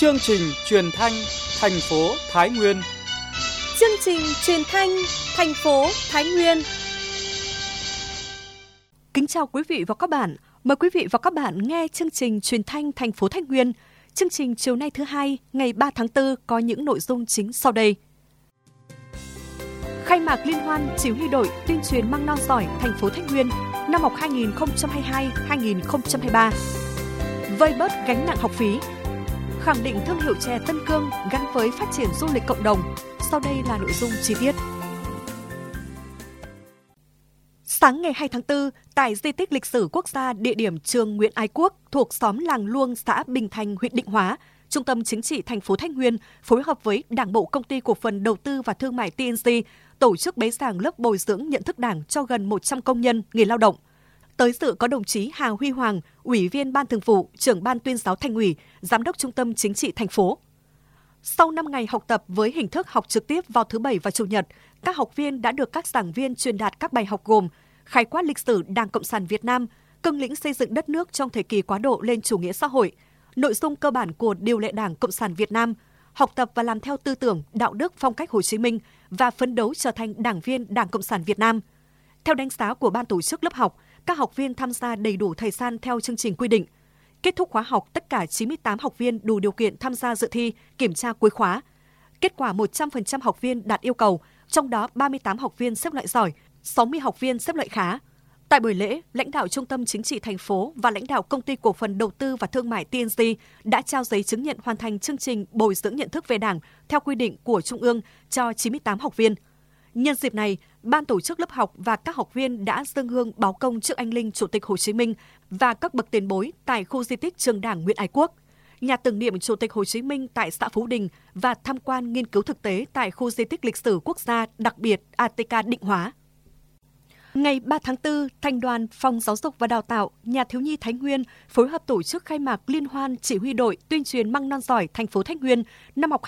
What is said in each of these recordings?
Chương trình truyền thanh thành phố Thái Nguyên. Chương trình truyền thanh thành phố Thái Nguyên. Kính chào quý vị và các bạn. Mời quý vị và các bạn nghe chương trình truyền thanh thành phố Thái Nguyên. Chương trình chiều nay thứ hai, ngày 3 tháng 4 có những nội dung chính sau đây. Khai mạc liên hoan chỉ huy đội tuyên truyền măng non giỏi thành phố Thái Nguyên năm học 2022-2023. Vơi bớt gánh nặng học phí. Khẳng định thương hiệu chè Tân Cương gắn với phát triển du lịch cộng đồng. Sau đây là nội dung chi tiết. Sáng ngày 2 tháng 4, tại di tích lịch sử quốc gia địa điểm trường Nguyễn Ái Quốc thuộc xóm Làng Luông, xã Bình Thành, huyện Định Hóa, Trung tâm Chính trị thành phố Thái Nguyên phối hợp với Đảng bộ Công ty Cổ phần Đầu tư và Thương mại TNC tổ chức bế giảng lớp bồi dưỡng nhận thức Đảng cho gần 100 công nhân, người lao động. Tới dự có đồng chí Hà Huy Hoàng, Ủy viên Ban Thường vụ, Trưởng Ban Tuyên giáo Thành ủy, Giám đốc Trung tâm Chính trị thành phố. Sau 5 ngày học tập với hình thức học trực tiếp vào thứ Bảy và Chủ nhật, các học viên đã được các giảng viên truyền đạt các bài học gồm khái quát lịch sử Đảng Cộng sản Việt Nam, cương lĩnh xây dựng đất nước trong thời kỳ quá độ lên chủ nghĩa xã hội, nội dung cơ bản của điều lệ Đảng Cộng sản Việt Nam, học tập và làm theo tư tưởng, đạo đức, phong cách Hồ Chí Minh và phấn đấu trở thành đảng viên Đảng Cộng sản Việt Nam. Theo đánh giá của ban tổ chức lớp học, các học viên tham gia đầy đủ thời gian theo chương trình quy định. Kết thúc khóa học, tất cả 98 học viên đủ điều kiện tham gia dự thi, kiểm tra cuối khóa. Kết quả 100% học viên đạt yêu cầu, trong đó 38 học viên xếp loại giỏi, 60 học viên xếp loại khá. Tại buổi lễ, lãnh đạo Trung tâm Chính trị thành phố và lãnh đạo Công ty Cổ phần Đầu tư và Thương mại TNC đã trao giấy chứng nhận hoàn thành chương trình bồi dưỡng nhận thức về Đảng theo quy định của Trung ương cho 98 học viên. Nhân dịp này, ban tổ chức lớp học và các học viên đã dâng hương báo công trước anh linh Chủ tịch Hồ Chí Minh và các bậc tiền bối tại khu di tích Trường Đảng Nguyễn Ái Quốc, nhà tưởng niệm Chủ tịch Hồ Chí Minh tại xã Phú Đình và tham quan nghiên cứu thực tế tại khu di tích lịch sử quốc gia đặc biệt ATK Định Hóa. Ngày 3 tháng 4, Thành đoàn Phòng Giáo dục và Đào tạo, Nhà thiếu nhi Thái Nguyên phối hợp tổ chức khai mạc liên hoan chỉ huy đội tuyên truyền măng non giỏi thành phố Thái Nguyên năm học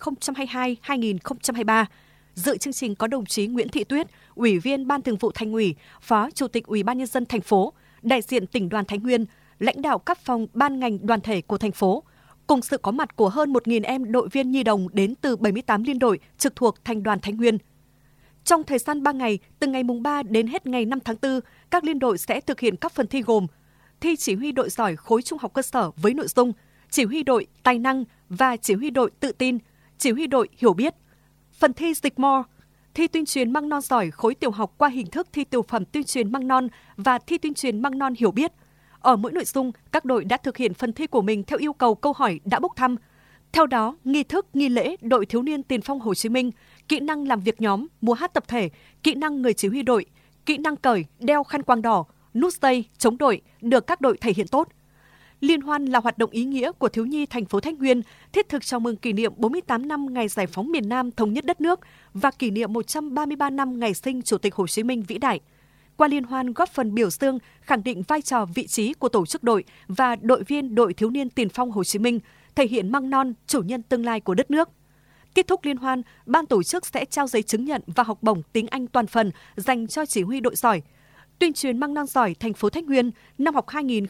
2022-2023. Dự chương trình có đồng chí Nguyễn Thị Tuyết, Ủy viên Ban Thường vụ Thành ủy, Phó Chủ tịch Ủy ban Nhân dân thành phố, đại diện tỉnh đoàn Thái Nguyên, lãnh đạo các phòng ban ngành đoàn thể của thành phố, cùng sự có mặt của hơn 1.000 em đội viên nhi đồng đến từ 78 liên đội trực thuộc Thành đoàn Thái Nguyên. Trong thời gian 3 ngày, từ ngày mùng 3 đến hết ngày 5 tháng 4, các liên đội sẽ thực hiện các phần thi gồm thi chỉ huy đội giỏi khối trung học cơ sở với nội dung chỉ huy đội tài năng và chỉ huy đội tự tin, chỉ huy đội hiểu biết. Phần thi dịch mò, thi tuyên truyền măng non giỏi khối tiểu học qua hình thức thi tiểu phẩm tuyên truyền măng non và thi tuyên truyền măng non hiểu biết. Ở mỗi nội dung, các đội đã thực hiện phần thi của mình theo yêu cầu câu hỏi đã bốc thăm. Theo đó, nghi thức, nghi lễ đội thiếu niên tiền phong Hồ Chí Minh, kỹ năng làm việc nhóm, múa hát tập thể, kỹ năng người chỉ huy đội, kỹ năng cởi, đeo khăn quàng đỏ, nút dây, chống đội được các đội thể hiện tốt. Liên hoan là hoạt động ý nghĩa của thiếu nhi thành phố Thái Nguyên, thiết thực chào mừng kỷ niệm 48 năm ngày giải phóng miền Nam thống nhất đất nước và kỷ niệm 133 năm ngày sinh Chủ tịch Hồ Chí Minh vĩ đại. Qua liên hoan góp phần biểu dương, khẳng định vai trò vị trí của tổ chức đội và đội viên đội thiếu niên tiền phong Hồ Chí Minh, thể hiện măng non, chủ nhân tương lai của đất nước. Kết thúc liên hoan, ban tổ chức sẽ trao giấy chứng nhận và học bổng tiếng Anh toàn phần dành cho chỉ huy đội giỏi tuyên truyền măng non giỏi thành phố Thái Nguyên năm học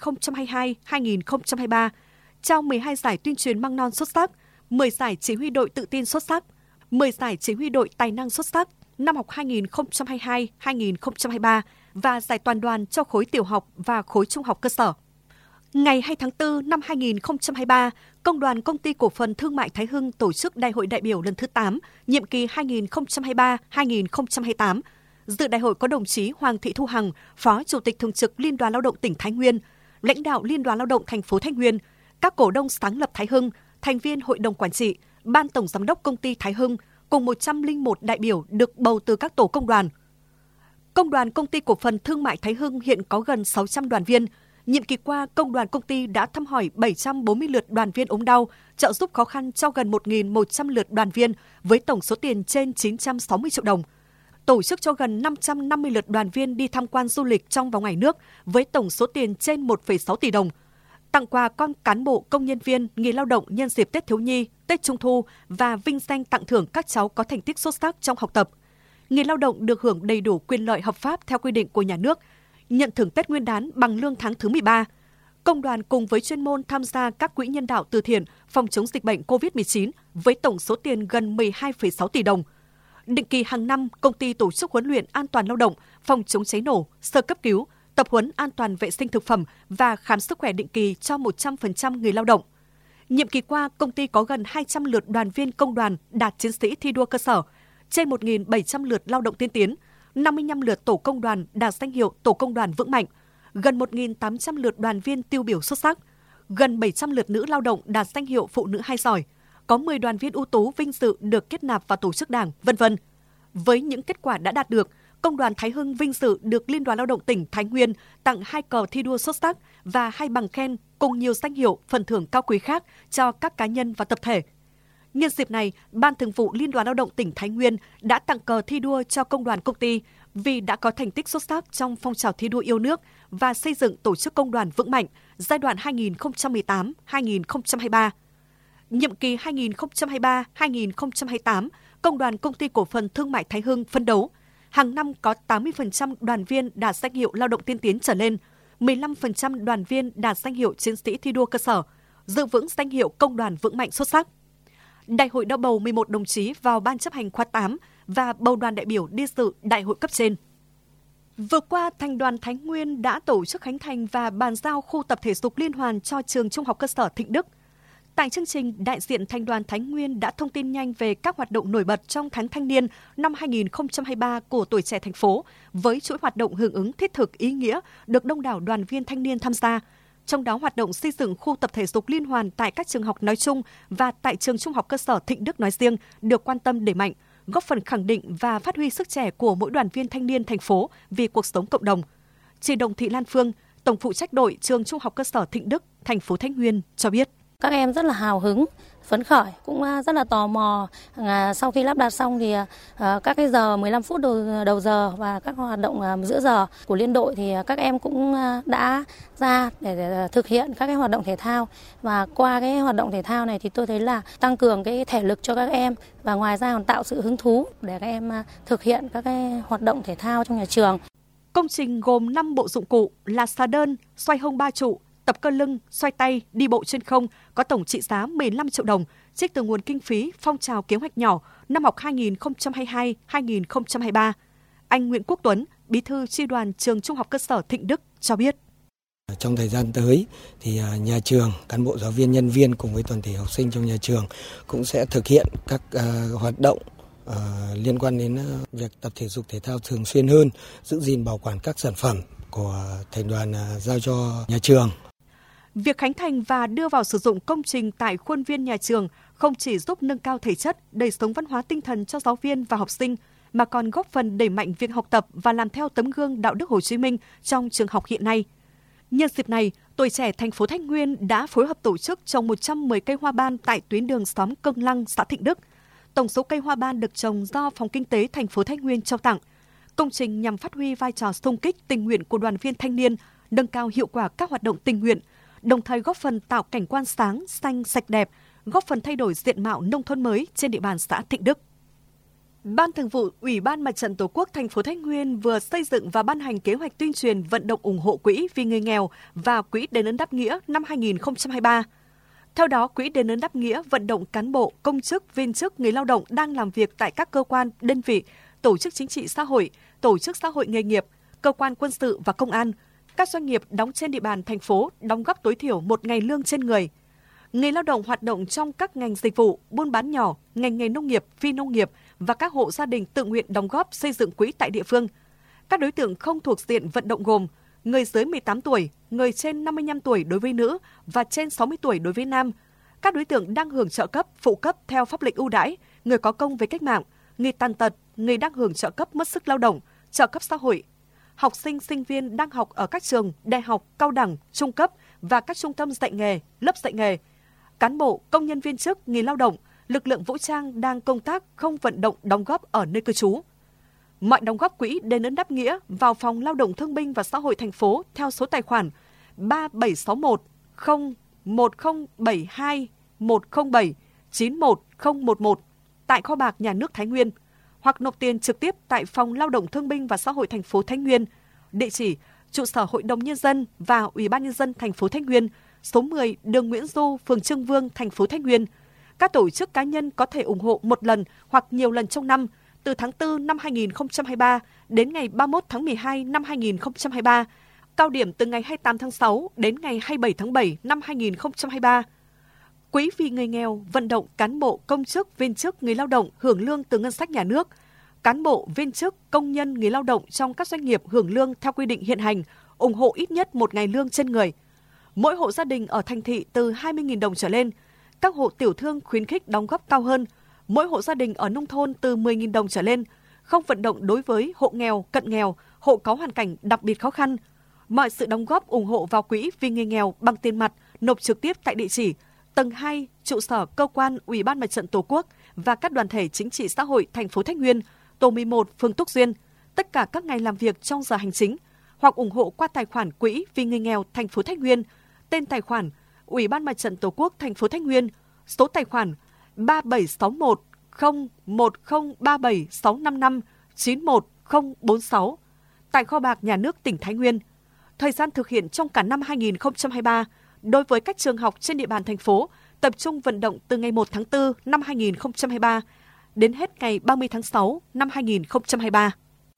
2022-2023, trao 12 giải tuyên truyền măng non xuất sắc, 10 giải chỉ huy đội tự tin xuất sắc, 10 giải chỉ huy đội tài năng xuất sắc năm học 2022-2023 và giải toàn đoàn cho khối tiểu học và khối trung học cơ sở. Ngày 2 tháng 4 năm 2023, Công đoàn Công ty Cổ phần Thương mại Thái Hưng tổ chức Đại hội đại biểu lần thứ 8, nhiệm kỳ 2023-2028. Dự đại hội có đồng chí Hoàng Thị Thu Hằng, Phó Chủ tịch Thường trực Liên đoàn Lao động tỉnh Thái Nguyên, lãnh đạo Liên đoàn Lao động thành phố Thái Nguyên, các cổ đông sáng lập Thái Hưng, thành viên Hội đồng Quản trị, Ban Tổng Giám đốc Công ty Thái Hưng, cùng 101 đại biểu được bầu từ các tổ công đoàn. Công đoàn Công ty Cổ phần Thương mại Thái Hưng hiện có gần 600 đoàn viên. Nhiệm kỳ qua, công đoàn công ty đã thăm hỏi 740 lượt đoàn viên ốm đau, trợ giúp khó khăn cho gần 1.100 lượt đoàn viên với tổng số tiền trên 960 triệu đồng. Tổ chức cho gần 550 lượt đoàn viên đi tham quan du lịch trong và ngoài nước với tổng số tiền trên 1,6 tỷ đồng. Tặng quà con cán bộ, công nhân viên, người lao động nhân dịp Tết Thiếu nhi, Tết Trung thu và vinh danh tặng thưởng các cháu có thành tích xuất sắc trong học tập. Người lao động được hưởng đầy đủ quyền lợi hợp pháp theo quy định của nhà nước, nhận thưởng Tết Nguyên đán bằng lương tháng thứ 13. Công đoàn cùng với chuyên môn tham gia các quỹ nhân đạo từ thiện phòng chống dịch bệnh COVID-19 với tổng số tiền gần 12,6 tỷ đồng. Định kỳ hàng năm, công ty tổ chức huấn luyện an toàn lao động, phòng chống cháy nổ, sơ cấp cứu, tập huấn an toàn vệ sinh thực phẩm và khám sức khỏe định kỳ cho 100% người lao động. Nhiệm kỳ qua, công ty có gần 200 lượt đoàn viên công đoàn đạt chiến sĩ thi đua cơ sở, trên 1.700 lượt lao động tiên tiến, 55 lượt tổ công đoàn đạt danh hiệu tổ công đoàn vững mạnh, gần 1.800 lượt đoàn viên tiêu biểu xuất sắc, gần 700 lượt nữ lao động đạt danh hiệu phụ nữ hai giỏi, có 10 đoàn viên ưu tú vinh dự được kết nạp vào tổ chức đảng, v.v. Với những kết quả đã đạt được, Công đoàn Thái Hưng vinh dự được Liên đoàn Lao động tỉnh Thái Nguyên tặng 2 cờ thi đua xuất sắc và 2 bằng khen cùng nhiều danh hiệu phần thưởng cao quý khác cho các cá nhân và tập thể. Nhân dịp này, Ban Thường vụ Liên đoàn Lao động tỉnh Thái Nguyên đã tặng cờ thi đua cho công đoàn công ty vì đã có thành tích xuất sắc trong phong trào thi đua yêu nước và xây dựng tổ chức công đoàn vững mạnh giai đoạn 2018-2023. Nhiệm kỳ 2023-2028, Công đoàn Công ty Cổ phần Thương mại Thái Hưng phấn đấu hàng năm có 80% đoàn viên đạt danh hiệu lao động tiên tiến trở lên, 15% đoàn viên đạt danh hiệu chiến sĩ thi đua cơ sở, giữ vững danh hiệu công đoàn vững mạnh xuất sắc. Đại hội đã bầu 11 đồng chí vào Ban chấp hành khóa 8 và bầu đoàn đại biểu đi dự đại hội cấp trên. Vừa qua, Thành đoàn Thái Nguyên đã tổ chức khánh thành và bàn giao khu tập thể dục liên hoàn cho trường Trung học cơ sở Thịnh Đức. Tại chương trình, đại diện Thành đoàn Thái Nguyên đã thông tin nhanh về các hoạt động nổi bật trong tháng thanh niên năm 2023 của tuổi trẻ thành phố với chuỗi hoạt động hưởng ứng thiết thực ý nghĩa được đông đảo đoàn viên thanh niên tham gia. Trong đó, hoạt động xây dựng khu tập thể dục liên hoàn tại các trường học nói chung và tại trường Trung học cơ sở Thịnh Đức nói riêng được quan tâm đẩy mạnh, góp phần khẳng định và phát huy sức trẻ của mỗi đoàn viên thanh niên thành phố vì cuộc sống cộng đồng. Chị Đồng Thị Lan Phương, Tổng phụ trách đội trường Trung học cơ sở Thịnh Đức, thành phố Thái Nguyên cho biết. Các em rất là hào hứng, phấn khởi, cũng rất là tò mò. Sau khi lắp đặt xong thì các cái giờ 15 phút đầu giờ và các hoạt động giữa giờ của liên đội thì các em cũng đã ra để thực hiện các cái hoạt động thể thao. Và qua cái hoạt động thể thao này thì tôi thấy là tăng cường cái thể lực cho các em và ngoài ra còn tạo sự hứng thú để các em thực hiện các cái hoạt động thể thao trong nhà trường. Công trình gồm 5 bộ dụng cụ là xà đơn, xoay hông 3 trụ, tập cơ lưng, xoay tay, đi bộ trên không có tổng trị giá 15 triệu đồng, trích từ nguồn kinh phí phong trào kế hoạch nhỏ năm học 2022-2023. Anh Nguyễn Quốc Tuấn, Bí thư Chi đoàn trường Trung học cơ sở Thịnh Đức cho biết. Trong thời gian tới thì nhà trường, cán bộ giáo viên, nhân viên cùng với toàn thể học sinh trong nhà trường cũng sẽ thực hiện các hoạt động liên quan đến việc tập thể dục thể thao thường xuyên hơn, giữ gìn bảo quản các sản phẩm của thành đoàn giao cho nhà trường. Việc khánh thành và đưa vào sử dụng công trình tại khuôn viên nhà trường không chỉ giúp nâng cao thể chất, đời sống văn hóa tinh thần cho giáo viên và học sinh, mà còn góp phần đẩy mạnh việc học tập và làm theo tấm gương đạo đức Hồ Chí Minh trong trường học hiện nay. Nhân dịp này, tuổi trẻ thành phố Thái Nguyên đã phối hợp tổ chức trồng 110 cây hoa ban tại tuyến đường xóm Cương Lăng, xã Thịnh Đức. Tổng số cây hoa ban được trồng do Phòng Kinh tế thành phố Thái Nguyên trao tặng. Công trình nhằm phát huy vai trò xung kích tình nguyện của đoàn viên thanh niên, nâng cao hiệu quả các hoạt động tình nguyện, đồng thời góp phần tạo cảnh quan sáng, xanh, sạch đẹp, góp phần thay đổi diện mạo nông thôn mới trên địa bàn xã Thịnh Đức. Ban Thường vụ Ủy ban Mặt trận Tổ quốc thành phố Thái Nguyên vừa xây dựng và ban hành kế hoạch tuyên truyền vận động ủng hộ quỹ vì người nghèo và quỹ đền ơn đáp nghĩa năm 2023. Theo đó, quỹ đền ơn đáp nghĩa vận động cán bộ, công chức, viên chức, người lao động đang làm việc tại các cơ quan, đơn vị, tổ chức chính trị xã hội, tổ chức xã hội nghề nghiệp, cơ quan quân sự và công an, các doanh nghiệp đóng trên địa bàn thành phố đóng góp tối thiểu 1 ngày lương trên người. Người lao động hoạt động trong các ngành dịch vụ, buôn bán nhỏ, ngành nghề nông nghiệp, phi nông nghiệp và các hộ gia đình tự nguyện đóng góp xây dựng quỹ tại địa phương. Các đối tượng không thuộc diện vận động gồm người dưới 18 tuổi, người trên 55 tuổi đối với nữ và trên 60 tuổi đối với nam. Các đối tượng đang hưởng trợ cấp, phụ cấp theo pháp lệnh ưu đãi, người có công với cách mạng, người tàn tật, người đang hưởng trợ cấp mất sức lao động, trợ cấp xã hội. Học sinh, sinh viên đang học ở các trường, đại học, cao đẳng, trung cấp và các trung tâm dạy nghề, lớp dạy nghề. Cán bộ, công nhân viên chức, người lao động, lực lượng vũ trang đang công tác không vận động đóng góp ở nơi cư trú. Mọi đóng góp quỹ đền ơn đáp nghĩa vào Phòng Lao động Thương binh và Xã hội thành phố theo số tài khoản 3761 01072 107 91011 tại kho bạc Nhà nước Thái Nguyên hoặc nộp tiền trực tiếp tại Phòng Lao động Thương binh và Xã hội thành phố Thái Nguyên, địa chỉ trụ sở Hội đồng Nhân dân và Ủy ban Nhân dân thành phố Thái Nguyên, số 10 đường Nguyễn Du, phường Trương Vương, thành phố Thái Nguyên. Các tổ chức cá nhân có thể ủng hộ một lần hoặc nhiều lần trong năm, từ tháng 4 năm 2023 đến ngày 31 tháng 12 năm 2023, cao điểm từ ngày 28 tháng 6 đến ngày 27 tháng 7 năm 2023. Quỹ vì người nghèo vận động cán bộ, công chức, viên chức, người lao động hưởng lương từ ngân sách nhà nước. Cán bộ, viên chức, công nhân, người lao động trong các doanh nghiệp hưởng lương theo quy định hiện hành, ủng hộ ít nhất một ngày lương trên người. Mỗi hộ gia đình ở thành thị từ 20.000 đồng trở lên. Các hộ tiểu thương khuyến khích đóng góp cao hơn. Mỗi hộ gia đình ở nông thôn từ 10.000 đồng trở lên. Không vận động đối với hộ nghèo, cận nghèo, hộ có hoàn cảnh đặc biệt khó khăn. Mọi sự đóng góp ủng hộ vào quỹ vì người nghèo bằng tiền mặt nộp trực tiếp tại địa chỉ tầng 2, trụ sở cơ quan Ủy ban Mặt trận Tổ quốc và các đoàn thể chính trị xã hội thành phố Thái Nguyên, tổ 11, phường Túc Duyên, tất cả các ngày làm việc trong giờ hành chính, hoặc ủng hộ qua tài khoản quỹ vì người nghèo thành phố Thái Nguyên, tên tài khoản Ủy ban Mặt trận Tổ quốc thành phố Thái Nguyên, số tài khoản 3761 01037 655 91046 tại kho bạc nhà nước tỉnh Thái Nguyên. Thời gian thực hiện trong cả năm 2023, đối với các trường học trên địa bàn thành phố, tập trung vận động từ ngày 1 tháng 4 năm 2023 đến hết ngày 30 tháng 6 năm 2023.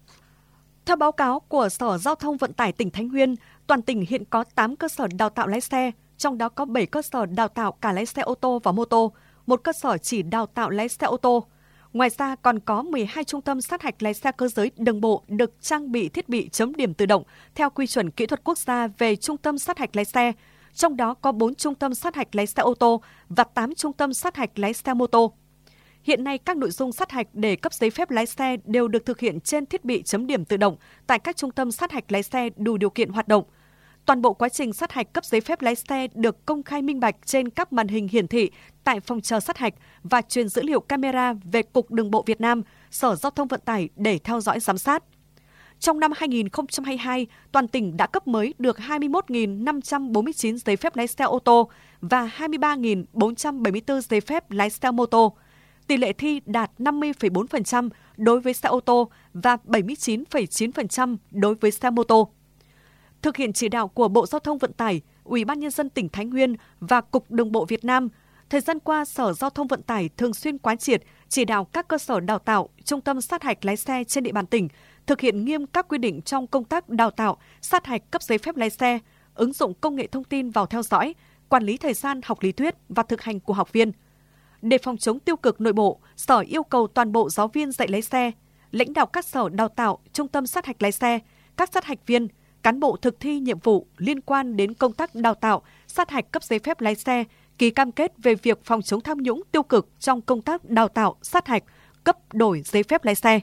Theo báo cáo của Sở Giao thông Vận tải tỉnh Thái Nguyên, toàn tỉnh hiện có 8 cơ sở đào tạo lái xe, trong đó có 7 cơ sở đào tạo cả lái xe ô tô và mô tô, một cơ sở chỉ đào tạo lái xe ô tô. Ngoài ra còn có 12 trung tâm sát hạch lái xe cơ giới đường bộ được trang bị thiết bị chấm điểm tự động theo quy chuẩn kỹ thuật quốc gia về trung tâm sát hạch lái xe, trong đó có 4 trung tâm sát hạch lái xe ô tô và 8 trung tâm sát hạch lái xe mô tô. Hiện nay, các nội dung sát hạch để cấp giấy phép lái xe đều được thực hiện trên thiết bị chấm điểm tự động tại các trung tâm sát hạch lái xe đủ điều kiện hoạt động. Toàn bộ quá trình sát hạch cấp giấy phép lái xe được công khai minh bạch trên các màn hình hiển thị tại phòng chờ sát hạch và truyền dữ liệu camera về Cục Đường bộ Việt Nam, Sở Giao thông Vận tải để theo dõi giám sát. Trong năm 2022, toàn tỉnh đã cấp mới được 21.549 giấy phép lái xe ô tô và 23.474 giấy phép lái xe mô tô. Tỷ lệ thi đạt 50,4% đối với xe ô tô và 79,9% đối với xe mô tô. Thực hiện chỉ đạo của Bộ Giao thông Vận tải, Ủy ban Nhân dân tỉnh Thái Nguyên và Cục Đường bộ Việt Nam, thời gian qua Sở Giao thông Vận tải thường xuyên quán triệt, chỉ đạo các cơ sở đào tạo, trung tâm sát hạch lái xe trên địa bàn tỉnh thực hiện nghiêm các quy định trong công tác đào tạo, sát hạch cấp giấy phép lái xe, ứng dụng công nghệ thông tin vào theo dõi, quản lý thời gian học lý thuyết và thực hành của học viên. Để phòng chống tiêu cực nội bộ, Sở yêu cầu toàn bộ giáo viên dạy lái xe, lãnh đạo các sở đào tạo, trung tâm sát hạch lái xe, các sát hạch viên, cán bộ thực thi nhiệm vụ liên quan đến công tác đào tạo, sát hạch cấp giấy phép lái xe, ký cam kết về việc phòng chống tham nhũng tiêu cực trong công tác đào tạo, sát hạch, cấp đổi giấy phép lái xe.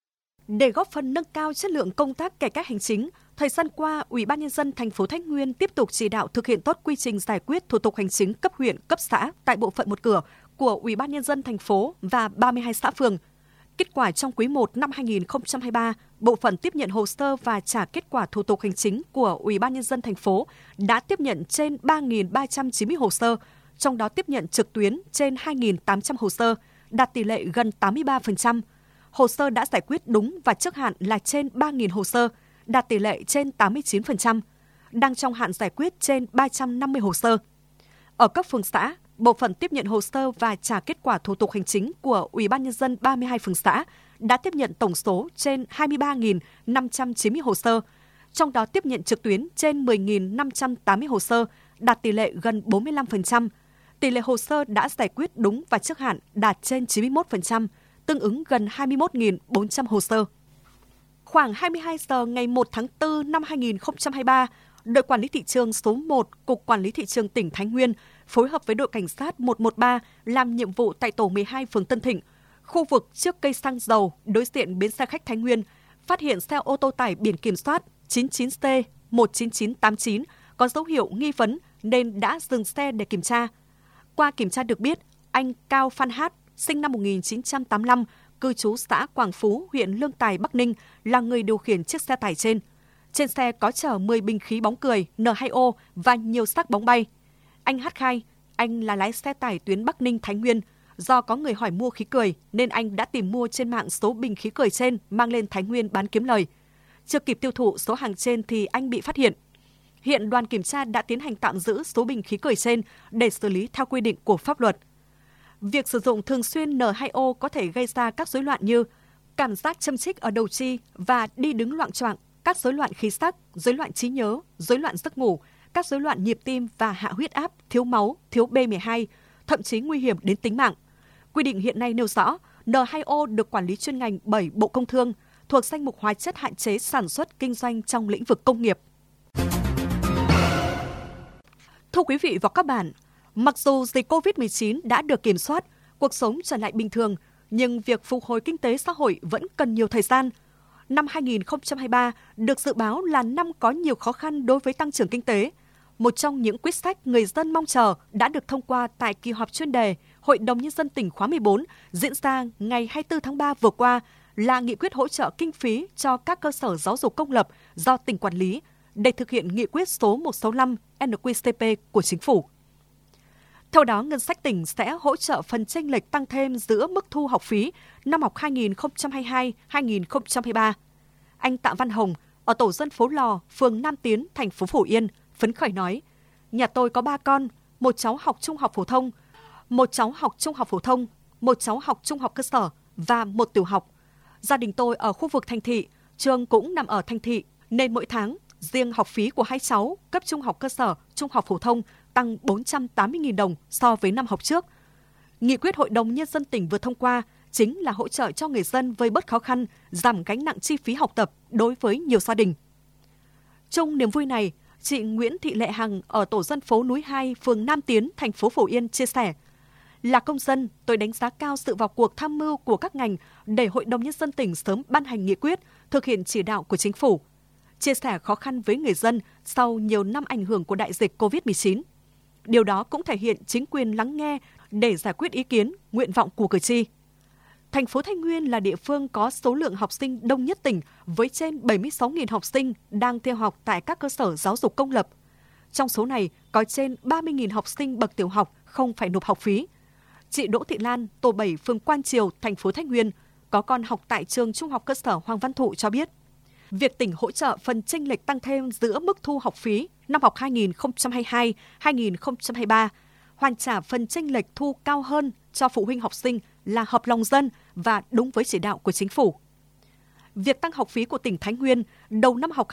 Để góp phần nâng cao chất lượng công tác cải cách hành chính, thời gian qua, Ủy ban Nhân dân thành phố Thái Nguyên tiếp tục chỉ đạo thực hiện tốt quy trình giải quyết thủ tục hành chính cấp huyện, cấp xã tại bộ phận một cửa của Ủy ban Nhân dân thành phố và 32 xã phường. Kết quả trong quý 1 năm 2023, bộ phận tiếp nhận hồ sơ và trả kết quả thủ tục hành chính của Ủy ban Nhân dân thành phố đã tiếp nhận trên 3.390 hồ sơ, trong đó tiếp nhận trực tuyến trên 2.800 hồ sơ, đạt tỷ lệ gần 83%. Hồ sơ đã giải quyết đúng và trước hạn là trên 3.000 hồ sơ, đạt tỷ lệ trên 89%, đang trong hạn giải quyết trên 350 hồ sơ. Ở cấp phường xã, bộ phận tiếp nhận hồ sơ và trả kết quả thủ tục hành chính của Ủy ban Nhân dân 32 phường xã đã tiếp nhận tổng số trên 23.590 hồ sơ, trong đó tiếp nhận trực tuyến trên 10.580 hồ sơ, đạt tỷ lệ gần 45%. Tỷ lệ hồ sơ đã giải quyết đúng và trước hạn đạt trên 91%, tương ứng gần 21.400 hồ sơ. Khoảng 22 giờ ngày 1 tháng 4 năm 2023, đội quản lý thị trường số 1, Cục Quản lý Thị trường tỉnh Thái Nguyên phối hợp với đội cảnh sát 113 làm nhiệm vụ tại tổ 12 phường Tân Thịnh, khu vực trước cây xăng dầu đối diện bến xe khách Thái Nguyên, phát hiện xe ô tô tải biển kiểm soát 99C19989 có dấu hiệu nghi vấn nên đã dừng xe để kiểm tra. Qua kiểm tra được biết, anh Cao Phan Hát, sinh năm 1985, cư trú xã Quảng Phú, huyện Lương Tài, Bắc Ninh, là người điều khiển chiếc xe tải trên. Trên xe có chở 10 bình khí bóng cười N2O và nhiều xác bóng bay. Anh Hát khai, anh là lái xe tải tuyến Bắc Ninh Thái Nguyên. Do có người hỏi mua khí cười nên anh đã tìm mua trên mạng số bình khí cười trên mang lên Thái Nguyên bán kiếm lời. Chưa kịp tiêu thụ số hàng trên thì anh bị phát hiện. Hiện đoàn kiểm tra đã tiến hành tạm giữ số bình khí cười trên để xử lý theo quy định của pháp luật. Việc sử dụng thường xuyên N2O có thể gây ra các rối loạn như cảm giác châm chích ở đầu chi và đi đứng loạng choạng, các rối loạn khí sắc, rối loạn trí nhớ, rối loạn giấc ngủ, các rối loạn nhịp tim và hạ huyết áp, thiếu máu, thiếu B12, thậm chí nguy hiểm đến tính mạng. Quy định hiện nay nêu rõ, N2O được quản lý chuyên ngành bởi Bộ Công Thương, thuộc danh mục hóa chất hạn chế sản xuất kinh doanh trong lĩnh vực công nghiệp. Thưa quý vị và các bạn, mặc dù dịch COVID-19 đã được kiểm soát, cuộc sống trở lại bình thường, nhưng việc phục hồi kinh tế xã hội vẫn cần nhiều thời gian. Năm 2023 được dự báo là năm có nhiều khó khăn đối với tăng trưởng kinh tế. Một trong những quyết sách người dân mong chờ đã được thông qua tại kỳ họp chuyên đề Hội đồng Nhân dân tỉnh khóa 14 diễn ra ngày 24 tháng 3 vừa qua là nghị quyết hỗ trợ kinh phí cho các cơ sở giáo dục công lập do tỉnh quản lý để thực hiện nghị quyết số 165 NQ-CP của Chính phủ. Theo đó, ngân sách tỉnh sẽ hỗ trợ phần chênh lệch tăng thêm giữa mức thu học phí năm học 2022-2023. Anh Tạ Văn Hồng ở tổ dân phố Lò, phường Nam Tiến, thành phố Phổ Yên, phấn khởi nói: "Nhà tôi có 3 con, một cháu học trung học phổ thông, một cháu học trung học phổ thông, một cháu học trung học cơ sở và một tiểu học. Gia đình tôi ở khu vực thành thị, trường cũng nằm ở thành thị, nên mỗi tháng riêng học phí của 2 cháu cấp trung học cơ sở, trung học phổ thông tăng 480.000 đồng so với năm học trước." Nghị quyết Hội đồng Nhân dân tỉnh vừa thông qua chính là hỗ trợ cho người dân vơi bớt khó khăn, giảm gánh nặng chi phí học tập đối với nhiều gia đình. Trong niềm vui này, chị Nguyễn Thị Lệ Hằng ở tổ dân phố Núi 2, phường Nam Tiến, thành phố Phổ Yên chia sẻ: "Là công dân, tôi đánh giá cao sự vào cuộc tham mưu của các ngành để Hội đồng Nhân dân tỉnh sớm ban hành nghị quyết, thực hiện chỉ đạo của Chính phủ. Chia sẻ khó khăn với người dân sau nhiều năm ảnh hưởng của đại dịch COVID-19. Điều đó cũng thể hiện chính quyền lắng nghe để giải quyết ý kiến, nguyện vọng của cử tri." Thành phố Thái Nguyên là địa phương có số lượng học sinh đông nhất tỉnh với trên 76.000 học sinh đang theo học tại các cơ sở giáo dục công lập. Trong số này, có trên 30.000 học sinh bậc tiểu học không phải nộp học phí. Chị Đỗ Thị Lan, tổ 7 phường Quan Triều, thành phố Thái Nguyên, có con học tại trường trung học cơ sở Hoàng Văn Thụ cho biết, việc tỉnh hỗ trợ phần chênh lệch tăng thêm giữa mức thu học phí năm học 2022-2023, hoàn trả phần chênh lệch thu cao hơn cho phụ huynh học sinh là hợp lòng dân và đúng với chỉ đạo của Chính phủ. Việc tăng học phí của tỉnh Thái Nguyên đầu năm học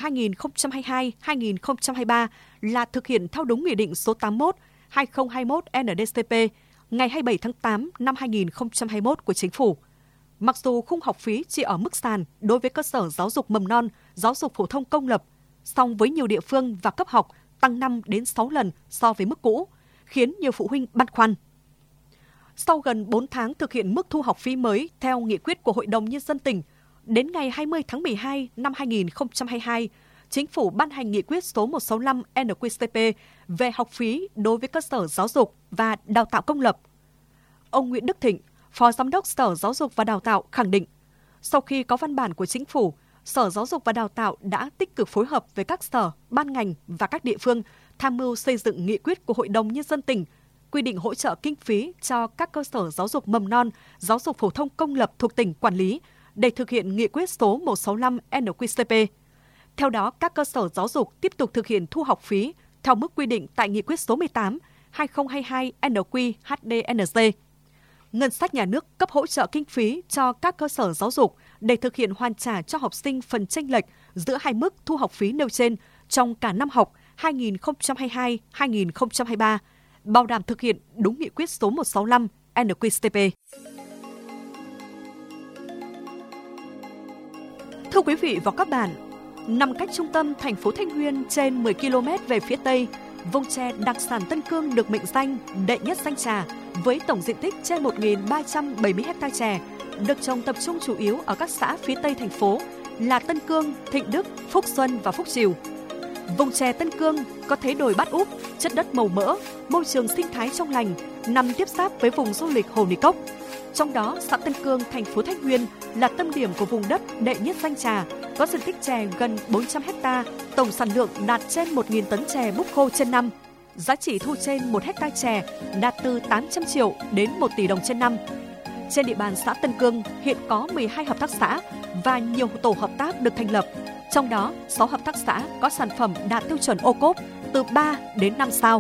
2022-2023 là thực hiện theo đúng Nghị định số 81/2021 NĐ-CP ngày 27 tháng 8 năm 2021 của Chính phủ. Mặc dù khung học phí chỉ ở mức sàn đối với cơ sở giáo dục mầm non, giáo dục phổ thông công lập, song với nhiều địa phương và cấp học tăng 5 đến 6 lần so với mức cũ, khiến nhiều phụ huynh băn khoăn. Sau gần 4 tháng thực hiện mức thu học phí mới theo nghị quyết của Hội đồng Nhân dân tỉnh, đến ngày 20 tháng 12 năm 2022, Chính phủ ban hành nghị quyết số 165 NQ-CP về học phí đối với cơ sở giáo dục và đào tạo công lập. Ông Nguyễn Đức Thịnh, Phó Giám đốc Sở Giáo dục và Đào tạo khẳng định, sau khi có văn bản của Chính phủ, Sở Giáo dục và Đào tạo đã tích cực phối hợp với các sở, ban ngành và các địa phương tham mưu xây dựng nghị quyết của Hội đồng Nhân dân tỉnh, quy định hỗ trợ kinh phí cho các cơ sở giáo dục mầm non, giáo dục phổ thông công lập thuộc tỉnh quản lý để thực hiện nghị quyết số 165 NQ-CP. Theo đó, các cơ sở giáo dục tiếp tục thực hiện thu học phí theo mức quy định tại nghị quyết số 18/2022 NQ-HDNG. Ngân sách nhà nước cấp hỗ trợ kinh phí cho các cơ sở giáo dục để thực hiện hoàn trả cho học sinh phần chênh lệch giữa hai mức thu học phí nêu trên trong cả năm học 2022-2023, bảo đảm thực hiện đúng nghị quyết số 165 NQ-CP. Thưa quý vị và các bạn, nằm cách trung tâm thành phố Thái Nguyên trên 10 km về phía Tây, vùng chè đặc sản Tân Cương được mệnh danh đệ nhất danh trà với tổng diện tích trên 1.370 ha chè, được trồng tập trung chủ yếu ở các xã phía Tây thành phố là Tân Cương, Thịnh Đức, Phúc Xuân và Phúc Triều. Vùng chè Tân Cương có thế đồi bát úp, chất đất màu mỡ, môi trường sinh thái trong lành, nằm tiếp giáp với vùng du lịch Hồ Nì Cốc. Trong đó, xã Tân Cương, thành phố Thái Nguyên là tâm điểm của vùng đất đệ nhất danh trà, có diện tích chè gần 400 ha, tổng sản lượng đạt trên 1.000 tấn chè búp khô trên năm. Giá trị thu trên 1 ha chè đạt từ 800 triệu đến 1 tỷ đồng trên năm. Trên địa bàn xã Tân Cương hiện có 12 hợp tác xã và nhiều tổ hợp tác được thành lập. Trong đó, 6 hợp tác xã có sản phẩm đạt tiêu chuẩn ô cốp từ 3 đến 5 sao.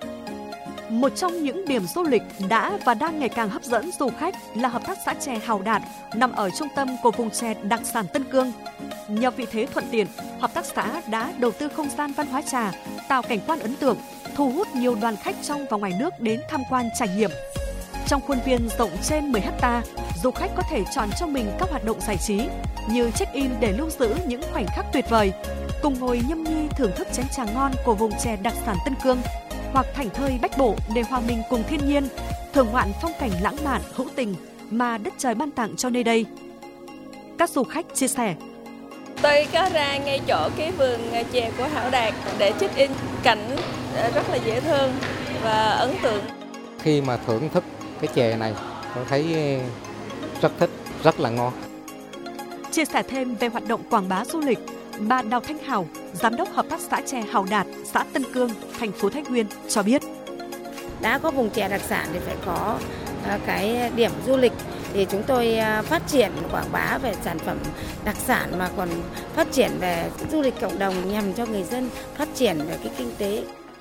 Một trong những điểm du lịch đã và đang ngày càng hấp dẫn du khách là hợp tác xã chè Hào Đạt, nằm ở trung tâm của vùng chè đặc sản Tân Cương. Nhờ vị thế thuận tiện, hợp tác xã đã đầu tư không gian văn hóa trà, tạo cảnh quan ấn tượng, thu hút nhiều đoàn khách trong và ngoài nước đến tham quan trải nghiệm. Trong khuôn viên rộng trên 10 ha, du khách có thể chọn cho mình các hoạt động giải trí như check-in để lưu giữ những khoảnh khắc tuyệt vời, cùng ngồi nhâm nhi thưởng thức chén trà ngon của vùng chè đặc sản Tân Cương, hoặc thảnh thơi bách bộ để hòa mình cùng thiên nhiên, thưởng ngoạn phong cảnh lãng mạn hữu tình mà đất trời ban tặng cho nơi đây. Các du khách chia sẻ: Tôi có ra ngay chỗ cái vườn chè của Hảo Đạt để check-in, cảnh rất là dễ thương và ấn tượng. Khi mà thưởng thức cái chè này, tôi thấy rất thích, rất là ngon. Chia sẻ thêm về hoạt động quảng bá du lịch, bà Đào Thanh Hảo, giám đốc hợp tác xã chè Hào Đạt, xã Tân Cương, thành phố Thái Nguyên cho biết: đã có vùng chè đặc sản thì phải có cái điểm du lịch, thì chúng tôi phát triển quảng bá về sản phẩm đặc sản mà còn phát triển về du lịch cộng đồng nhằm cho người dân phát triển về cái kinh tế.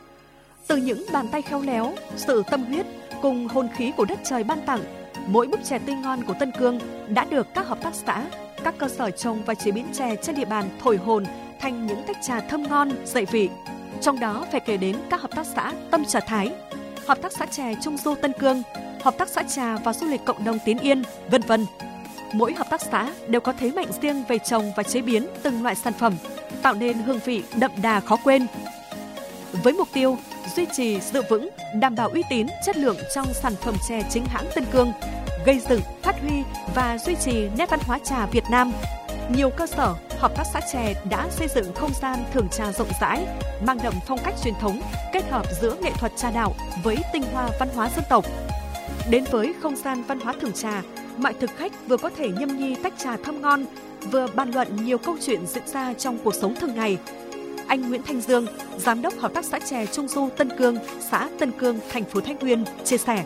Từ những bàn tay khéo léo, sự tâm huyết cùng hồn khí của đất trời ban tặng, mỗi búp chè tươi ngon của Tân Cương đã được các hợp tác xã, các cơ sở trồng và chế biến chè trên địa bàn thổi hồn thành những tách trà thơm ngon, dậy vị. Trong đó phải kể đến các hợp tác xã Tâm Trà Thái, hợp tác xã chè Trung Du Tân Cương, hợp tác xã trà và du lịch cộng đồng Tiến Yên, v.v. Mỗi hợp tác xã đều có thế mạnh riêng về trồng và chế biến từng loại sản phẩm, tạo nên hương vị đậm đà khó quên. Với mục tiêu duy trì, giữ vững, đảm bảo uy tín, chất lượng trong sản phẩm chè chính hãng Tân Cương, gây dựng, phát huy và duy trì nét văn hóa trà Việt Nam, nhiều cơ sở, hợp tác xã chè đã xây dựng không gian thưởng trà rộng rãi, mang đậm phong cách truyền thống, kết hợp giữa nghệ thuật trà đạo với tinh hoa văn hóa dân tộc. Đến với không gian văn hóa thưởng trà, mọi thực khách vừa có thể nhâm nhi tách trà thơm ngon, vừa bàn luận nhiều câu chuyện diễn ra trong cuộc sống thường ngày. Anh Nguyễn Thanh Dương, giám đốc hợp tác xã chè Trung Du Tân Cương, xã Tân Cương, thành phố Thái Nguyên chia sẻ: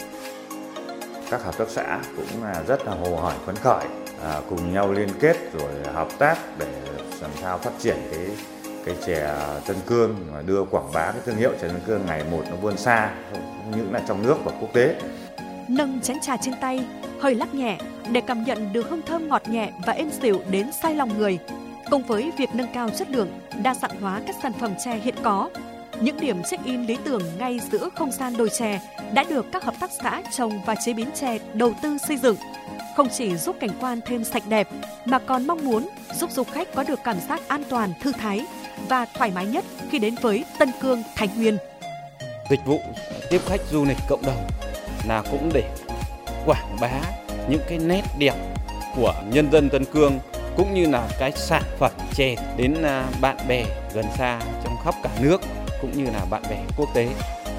các hợp tác xã cũng rất là hồ hởi phấn khởi, cùng nhau liên kết rồi hợp tác để làm sao phát triển cái chè Tân Cương, đưa quảng bá cái thương hiệu chè Tân Cương ngày một nó vươn xa, không những là trong nước và quốc tế. Nâng chén trà trên tay, hơi lắc nhẹ để cảm nhận được hương thơm ngọt nhẹ và êm dịu đến say lòng người. Cùng với việc nâng cao chất lượng, đa dạng hóa các sản phẩm chè hiện có, những điểm check-in lý tưởng ngay giữa không gian đồi chè đã được các hợp tác xã trồng và chế biến chè đầu tư xây dựng, không chỉ giúp cảnh quan thêm sạch đẹp mà còn mong muốn giúp du khách có được cảm giác an toàn, thư thái và thoải mái nhất khi đến với Tân Cương, Thái Nguyên. Dịch vụ tiếp khách du lịch cộng đồng là cũng để quảng bá những cái nét đẹp của nhân dân Tân Cương, cũng như là cái sản phẩm chè đến bạn bè gần xa trong khắp cả nước, cũng như là bạn bè quốc tế.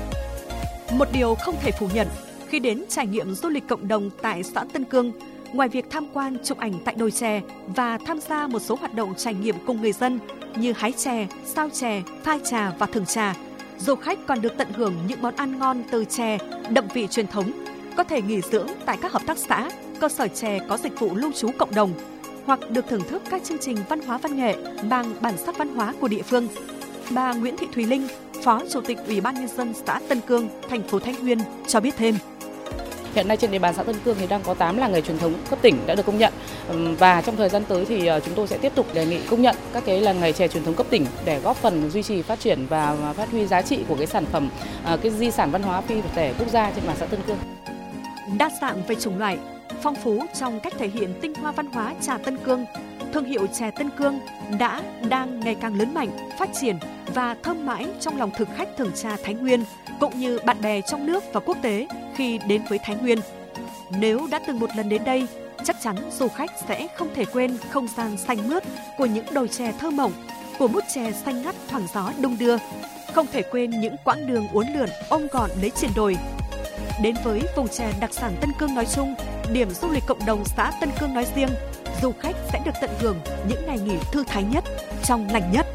Một điều không thể phủ nhận, khi đến trải nghiệm du lịch cộng đồng tại xã Tân Cương, ngoài việc tham quan chụp ảnh tại đồi chè và tham gia một số hoạt động trải nghiệm cùng người dân như hái chè, sao chè, pha trà và thưởng trà, du khách còn được tận hưởng những món ăn ngon từ chè, đậm vị truyền thống, có thể nghỉ dưỡng tại các hợp tác xã, cơ sở chè có dịch vụ lưu trú cộng đồng, hoặc được thưởng thức các chương trình văn hóa văn nghệ mang bản sắc văn hóa của địa phương. Bà Nguyễn Thị Thùy Linh, Phó Chủ tịch Ủy ban Nhân dân xã Tân Cương, thành phố Thái Nguyên cho biết thêm. Hiện nay trên địa bàn xã Tân Cương thì đang có 8 làng nghề truyền thống cấp tỉnh đã được công nhận, và trong thời gian tới thì chúng tôi sẽ tiếp tục đề nghị công nhận các cái làng nghề chè truyền thống cấp tỉnh để góp phần duy trì, phát triển và phát huy giá trị của cái sản phẩm, cái di sản văn hóa phi vật thể quốc gia trên địa bàn xã Tân Cương. Đa dạng về chủng loại, phong phú trong cách thể hiện tinh hoa văn hóa trà Tân Cương, thương hiệu chè Tân Cương đang ngày càng lớn mạnh, phát triển và thơm mãi trong lòng thực khách thưởng trà Thái Nguyên, cũng như bạn bè trong nước và quốc tế khi đến với Thái Nguyên. Nếu đã từng một lần đến đây, chắc chắn du khách sẽ không thể quên không gian xanh mướt của những đồi chè thơ mộng, của bút chè xanh ngắt thoảng gió đung đưa, không thể quên những quãng đường uốn lượn ôm gọn lấy triển đồi. Đến với vùng chè đặc sản Tân Cương nói chung, điểm du lịch cộng đồng xã Tân Cương nói riêng, du khách sẽ được tận hưởng những ngày nghỉ thư thái nhất, trong lành nhất.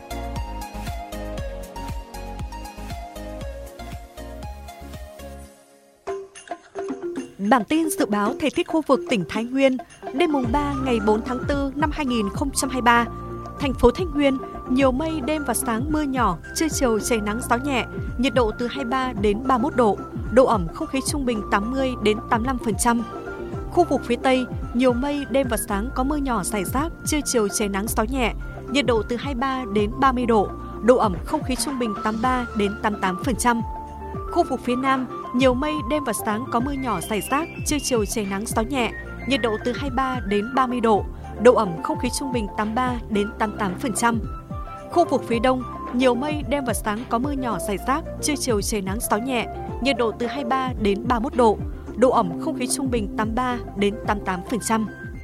Bản tin dự báo thời tiết khu vực tỉnh Thái Nguyên đêm mùng 3 ngày 4 tháng 4 năm 2023. Thành phố Thanh Nguyên, nhiều mây, đêm và sáng mưa nhỏ, trưa chiều trời nắng gió nhẹ, nhiệt độ từ 23 đến 31 độ, độ ẩm không khí trung bình 80 đến 85%. Khu vực phía Tây, nhiều mây, đêm và sáng có mưa nhỏ rải rác, trưa chiều trời nắng gió nhẹ, nhiệt độ từ 23 đến 30 độ, độ ẩm không khí trung bình 83 đến 88%. Khu vực phía Nam, nhiều mây, đêm và sáng có mưa nhỏ rải rác, trưa chiều trời nắng gió nhẹ, nhiệt độ từ 23 đến 30 độ, độ ẩm không khí trung bình 83 đến 88%. Khu vực phía Đông, nhiều mây, đêm và sáng có mưa nhỏ rải rác, trưa chiều trời nắng gió nhẹ, nhiệt độ từ 23 đến 31 độ, độ ẩm không khí trung bình 83 đến 88%.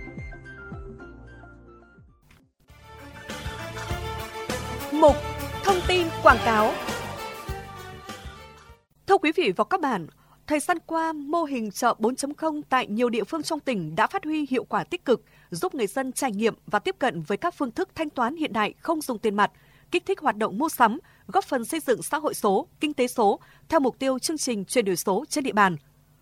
Mục thông tin quảng cáo. Thưa quý vị và các bạn, thời gian qua, mô hình chợ 4.0 tại nhiều địa phương trong tỉnh đã phát huy hiệu quả tích cực, giúp người dân trải nghiệm và tiếp cận với các phương thức thanh toán hiện đại không dùng tiền mặt, kích thích hoạt động mua sắm, góp phần xây dựng xã hội số, kinh tế số theo mục tiêu chương trình chuyển đổi số trên địa bàn.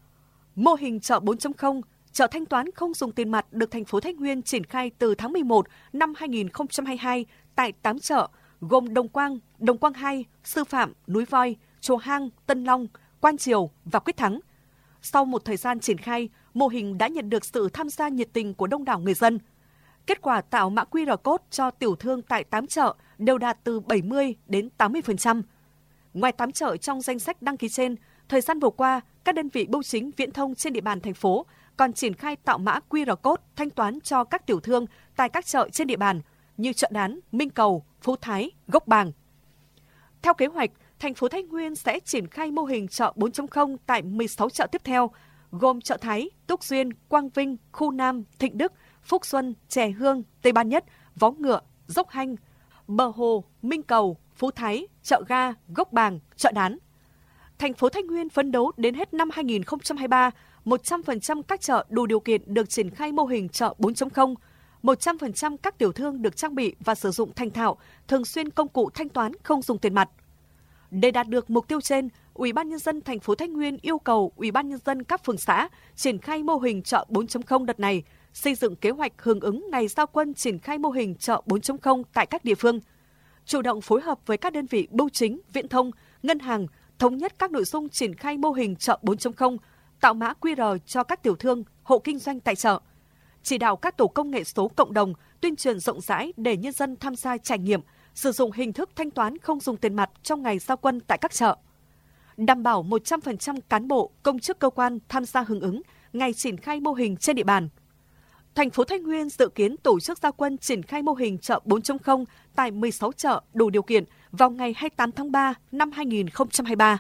Mô hình chợ 4.0, chợ thanh toán không dùng tiền mặt được thành phố Thanh Nguyên triển khai từ tháng 11 năm 2022 tại 8 chợ gồm Đồng Quang 2, Sư Phạm, Núi Voi, Chùa Hang, Tân Long, Quan Triều và Quyết Thắng. Sau một thời gian triển khai, mô hình đã nhận được sự tham gia nhiệt tình của đông đảo người dân. Kết quả tạo mã QR code cho tiểu thương tại 8 chợ đều đạt từ 70 đến 80%. Ngoài 8 chợ trong danh sách đăng ký trên, thời gian vừa qua, các đơn vị bưu chính viễn thông trên địa bàn thành phố còn triển khai tạo mã QR code thanh toán cho các tiểu thương tại các chợ trên địa bàn như chợ Đán, Minh Cầu, Phú Thái, Gốc Bàng. Theo kế hoạch, thành phố Thanh Nguyên sẽ triển khai mô hình chợ 4.0 tại 16 chợ tiếp theo, gồm chợ Thái, Túc Duyên, Quang Vinh, Khu Nam, Thịnh Đức, Phúc Xuân, Chè Hương, Tây Ban Nhất, Vó Ngựa, Dốc Hanh, Bờ Hồ, Minh Cầu, Phú Thái, chợ Ga, Gốc Bàng, chợ Đán. Thành phố Thanh Nguyên phấn đấu đến hết năm 2023, 100% các chợ đủ điều kiện được triển khai mô hình chợ 4.0, 100% các tiểu thương được trang bị và sử dụng thành thạo, thường xuyên công cụ thanh toán không dùng tiền mặt. Để đạt được mục tiêu trên, Ủy ban nhân dân thành phố Thanh Nguyên yêu cầu Ủy ban nhân dân các phường xã triển khai mô hình chợ 4.0 đợt này, xây dựng kế hoạch hưởng ứng ngày giao quân triển khai mô hình chợ 4.0 tại các địa phương, chủ động phối hợp với các đơn vị bưu chính, viễn thông, ngân hàng, thống nhất các nội dung triển khai mô hình chợ 4.0, tạo mã QR cho các tiểu thương, hộ kinh doanh tại chợ, chỉ đạo các tổ công nghệ số cộng đồng tuyên truyền rộng rãi để nhân dân tham gia trải nghiệm, sử dụng hình thức thanh toán không dùng tiền mặt trong ngày giao quân tại các chợ. Đảm bảo 100% cán bộ, công chức cơ quan tham gia hưởng ứng ngày triển khai mô hình trên địa bàn. Thành phố Thanh Nguyên dự kiến tổ chức giao quân triển khai mô hình chợ 4.0 tại 16 chợ đủ điều kiện vào ngày 28 tháng 3 năm 2023.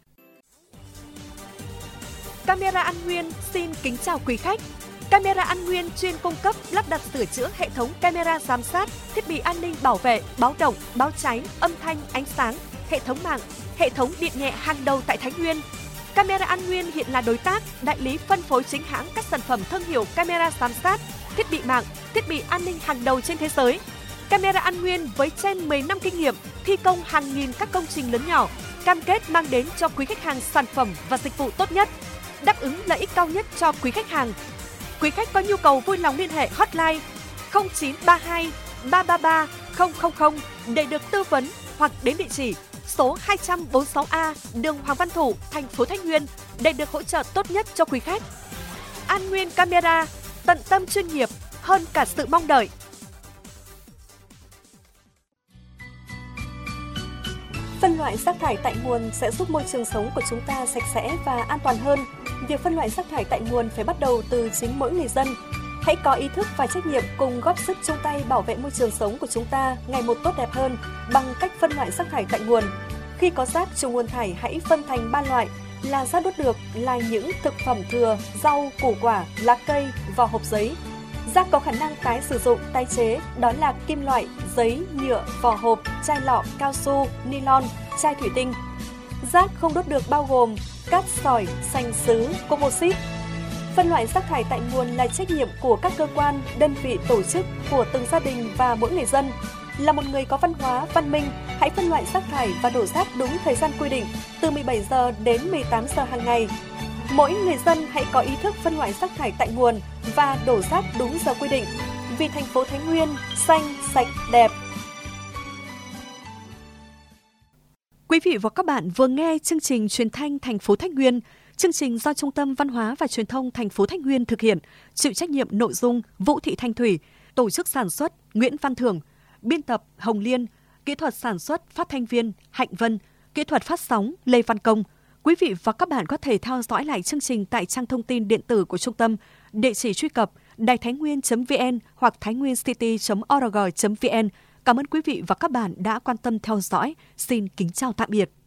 Camera An Nguyên xin kính chào quý khách. Camera An Nguyên chuyên cung cấp lắp đặt sửa chữa hệ thống camera giám sát, thiết bị an ninh bảo vệ, báo động, báo cháy, âm thanh, ánh sáng, hệ thống mạng, hệ thống điện nhẹ hàng đầu tại Thái Nguyên. Camera An Nguyên hiện là đối tác, đại lý phân phối chính hãng các sản phẩm thương hiệu camera giám sát, thiết bị mạng, thiết bị an ninh hàng đầu trên thế giới. Camera An Nguyên với trên 10 năm kinh nghiệm thi công hàng nghìn các công trình lớn nhỏ, cam kết mang đến cho quý khách hàng sản phẩm và dịch vụ tốt nhất, đáp ứng lợi ích cao nhất cho quý khách hàng. Quý khách có nhu cầu vui lòng liên hệ hotline 0932 333 000 để được tư vấn hoặc đến địa chỉ số 246A đường Hoàng Văn Thụ, thành phố Thanh Nguyên để được hỗ trợ tốt nhất cho quý khách. An Nguyên Camera, tận tâm chuyên nghiệp hơn cả sự mong đợi. Phân loại rác thải tại nguồn sẽ giúp môi trường sống của chúng ta sạch sẽ và an toàn hơn. Việc phân loại rác thải tại nguồn phải bắt đầu từ chính mỗi người dân. Hãy có ý thức và trách nhiệm cùng góp sức chung tay bảo vệ môi trường sống của chúng ta ngày một tốt đẹp hơn bằng cách phân loại rác thải tại nguồn. Khi có rác trùng nguồn thải hãy phân thành 3 loại là rác đốt được là những thực phẩm thừa, rau, củ quả, lá cây, vỏ hộp giấy. Rác có khả năng tái sử dụng, tái chế đó là kim loại, giấy, nhựa, vỏ hộp, chai lọ, cao su, nylon, chai thủy tinh. Rác không đốt được bao gồm cát sỏi, sành sứ, composite. Phân loại rác thải tại nguồn là trách nhiệm của các cơ quan, đơn vị, tổ chức, của từng gia đình và mỗi người dân. Là một người có văn hóa, văn minh, hãy phân loại rác thải và đổ rác đúng thời gian quy định, từ 17 giờ đến 18 giờ hàng ngày. Mỗi người dân hãy có ý thức phân loại rác thải tại nguồn và đổ rác đúng giờ quy định. vì thành phố Thái Nguyên xanh, sạch, đẹp. Quý vị và các bạn vừa nghe chương trình truyền thanh thành phố Thái Nguyên. Chương trình do Trung tâm Văn hóa và Truyền thông thành phố Thái Nguyên thực hiện, chịu trách nhiệm nội dung Vũ Thị Thanh Thủy, tổ chức sản xuất Nguyễn Văn Thưởng, biên tập Hồng Liên, kỹ thuật sản xuất phát thanh viên Hạnh Vân, kỹ thuật phát sóng Lê Văn Công. Quý vị và các bạn có thể theo dõi lại chương trình tại trang thông tin điện tử của trung tâm, địa chỉ truy cập đàitháinnguyên.vn hoặc thainwincity.org.vn. Cảm ơn quý vị và các bạn đã quan tâm theo dõi. Xin kính chào tạm biệt.